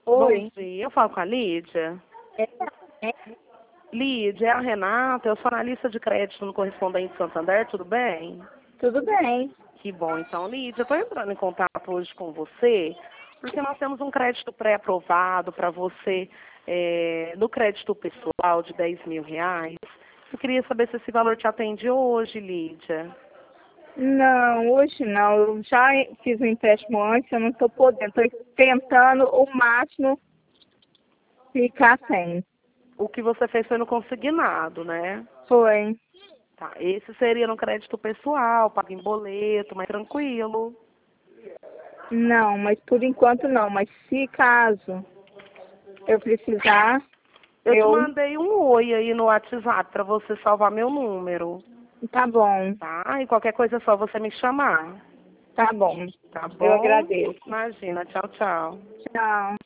Bom Oi. dia, eu falo com a Lídia. É, é, Lídia, é a Renata, eu sou analista de crédito no Correspondente Santander, tudo bem? tudo bem. Que bom, então, Lídia, eu estou entrando em contato hoje com você, porque nós temos um crédito pré-aprovado para você no crédito pessoal de R$ 10.000. Eu queria saber se esse valor te atende hoje, Lídia. Não, hoje não. Eu já fiz um empréstimo antes, eu não estou podendo. Estou tentando o máximo ficar sem. O que você fez foi no consignado, né? Foi. Tá, esse seria no crédito pessoal, paga em boleto, mais tranquilo. Não, mas por enquanto não. Mas se caso eu precisar, Eu te mandei um oi aí no WhatsApp para você salvar meu número, tá bom, tá? E qualquer coisa é só você me chamar, tá bom. tá Eu bom? agradeço. Imagina, tchau, tchau. Tchau.